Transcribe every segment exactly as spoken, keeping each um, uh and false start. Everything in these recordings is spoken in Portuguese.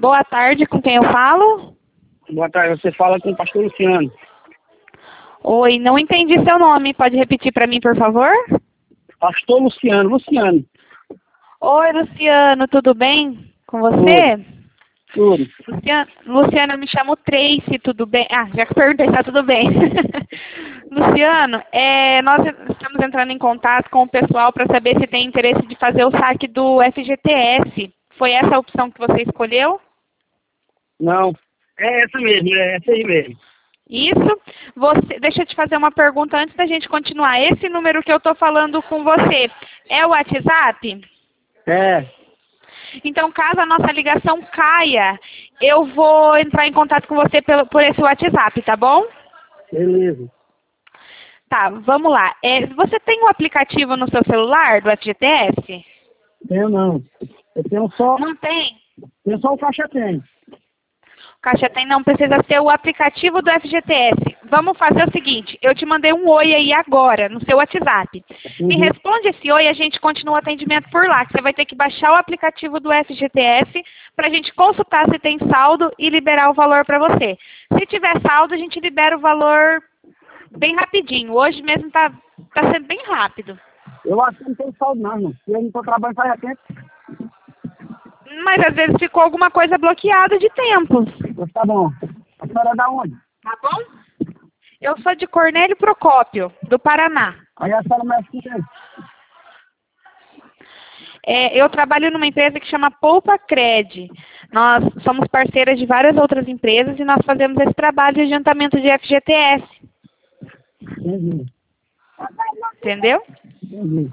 Boa tarde, com quem eu falo? Boa tarde, você fala com o pastor Luciano. Oi, não entendi seu nome. Pode repetir para mim, por favor? Pastor Luciano, Luciano. Oi, Luciano, tudo bem com você? Tudo. Luciano, Luciano, eu me chamo Tracy, tudo bem? Ah, já que perguntei, tá tudo bem. Luciano, é, nós estamos entrando em contato com o pessoal para saber se tem interesse de fazer o saque do F G T S. Foi essa a opção que você escolheu? Não, é essa mesmo, é essa aí mesmo. Isso. Você, deixa eu te fazer uma pergunta antes da gente continuar. Esse número que eu estou falando com você é o WhatsApp? É, Então, caso a nossa ligação caia, eu vou entrar em contato com você pelo, por esse WhatsApp, tá bom? beleza. Tá, vamos lá. É, você tem um aplicativo no seu celular do F G T S? Tenho não. Eu tenho só, Não tem? tenho só o caixa tem. Caixa tem, não precisa ser o aplicativo do F G T S. Vamos fazer o seguinte, eu te mandei um oi aí agora, no seu WhatsApp. Me Uhum. responde esse oi e a gente continua o atendimento por lá, que você vai ter que baixar o aplicativo do F G T S para a gente consultar se tem saldo e liberar o valor para você. Se tiver saldo, a gente libera o valor bem rapidinho. Hoje mesmo tá, tá sendo bem rápido. Eu acho que não tem saldo não, irmão. Eu não estou trabalhando faz tempo. Mas às vezes ficou alguma coisa bloqueada de tempos. Mas tá bom. A senhora é da onde? Tá bom? Eu sou de Cornélio Procópio, do Paraná. Aí a senhora mexe com quem? É, eu trabalho numa empresa que chama Poupa Cred. Nós somos parceiras de várias outras empresas e nós fazemos esse trabalho de adiantamento de F G T S. Entendi. Entendeu? Entendi.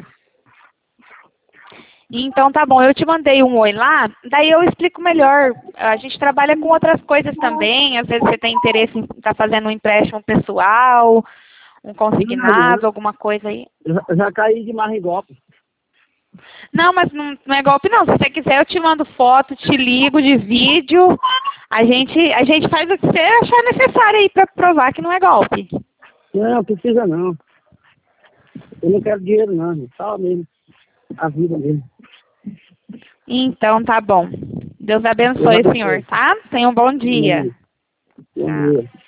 Então tá bom, eu te mandei um oi lá, daí eu explico melhor. A gente trabalha com outras coisas também, às vezes você tem interesse em estar fazendo um empréstimo pessoal, um consignado, alguma coisa aí. Eu já, eu já caí de marrigope. Não, mas não, não é golpe não. Se você quiser, eu te mando foto, te ligo de vídeo. A gente, a gente faz o que você achar necessário aí para provar que não é golpe. Não, precisa não. Eu não quero dinheiro não, irmão. Só mesmo. A vida mesmo. Então tá bom. Deus abençoe, Deus abençoe. senhor, tá? Tenha um bom dia. Bom dia.